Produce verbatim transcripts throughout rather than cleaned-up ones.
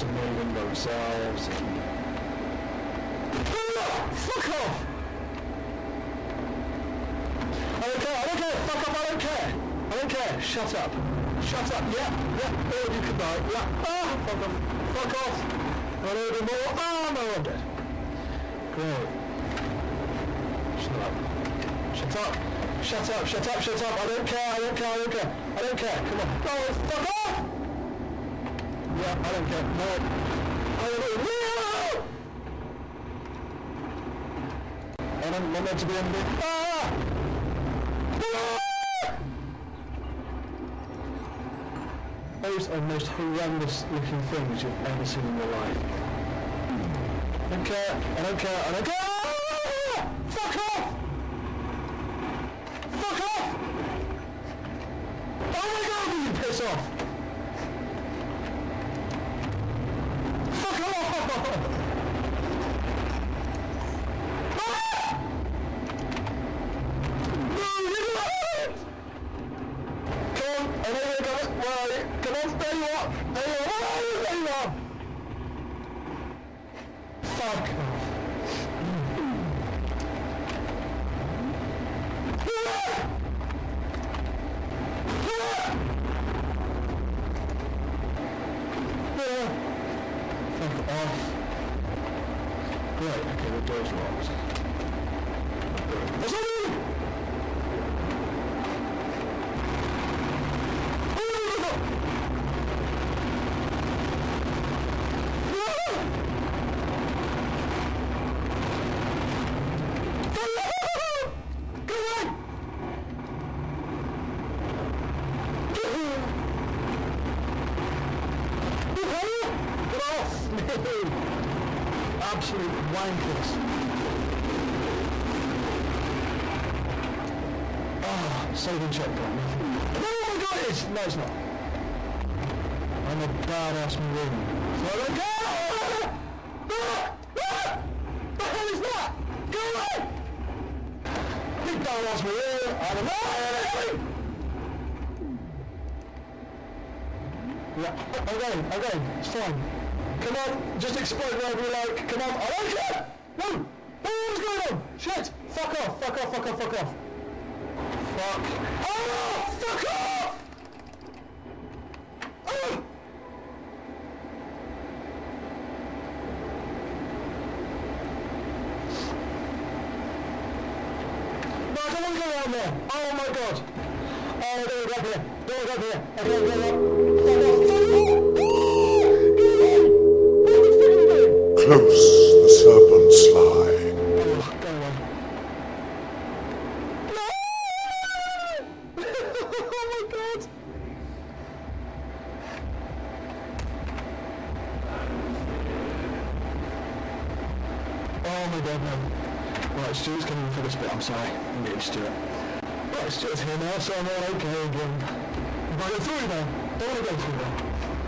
of moving by themselves. And... Fuck off! I don't care, I don't care, fuck off, I don't care! I don't care, shut up. Shut up, yeah, yeah, all of you can die, yeah, ah, fuck off, fuck off! I don't do more, ah, no, I'm dead. Great. Shut up. Shut up. Shut up, shut up, shut up, I don't care, I don't care, I don't care, I don't care, come on, go, fuck off! Yeah, I don't care, no, I don't know, no! And I'm not meant to be ending, ah! Ah! Those are the most horrendous looking things you've ever seen in your life. I don't care, I don't care, I don't care, ah! Fuck off! Fuck off! Oh my god, you piss off! Fuck off! Ah! No, you don't! Come on, I know you got it. Where are you? Come on, there you are! There you are! Where are you? There you are! Fuck off. Fuck off. Great, okay, the door's locked. There's no room! Absolute wankers. Oh, saving checkpoint. Oh my god, it is! No, it's not. I'm a badass marine. So I don't go! Ah! Ah! The hell is that? Go away! Big badass marine. I'm a marine! Yeah, I'm going, I'm going. It's fine. Come on, just explode wherever you like. Come on, I don't care! No! No, what's going on? Shit! Fuck off, fuck off, fuck off, fuck off. Fuck. Oh! Fuck off! Oh! No, I don't want to go around there. Oh my god. Oh, don't go up here. Don't go up here. I don't go up. Fuck off, fuck off! Close the serpent's lie. Oh, go away. No! Oh my god! Oh my god, no. Right, Stuart's coming for this bit, I'm sorry. I'm getting Stuart. Right, Stuart's here now, so I'm all okay again. If I go through now, don't want to go through now.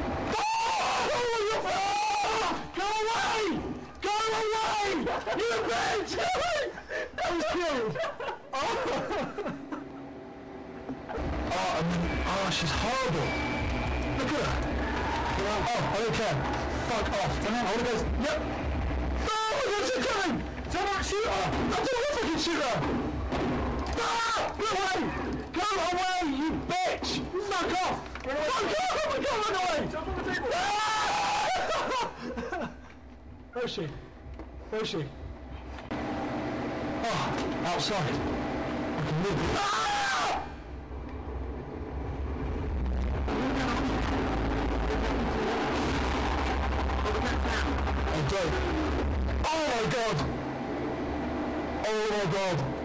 You bitch! That was killed! Oh. Oh, and then, oh, she's horrible! Look at her! Oh, I don't care. Fuck off. Come on, I want to go... Yep! No! What's she coming? Don't want to shoot her! I don't want to fucking shoot her! Ah! Go away! Go away, you bitch! Fuck off! Fuck off! Oh my god, run away! Jump on the table! Ah! Where is she? Where is she? Oh, outside. I can move. Ah! I don't. Oh my god! Oh my god!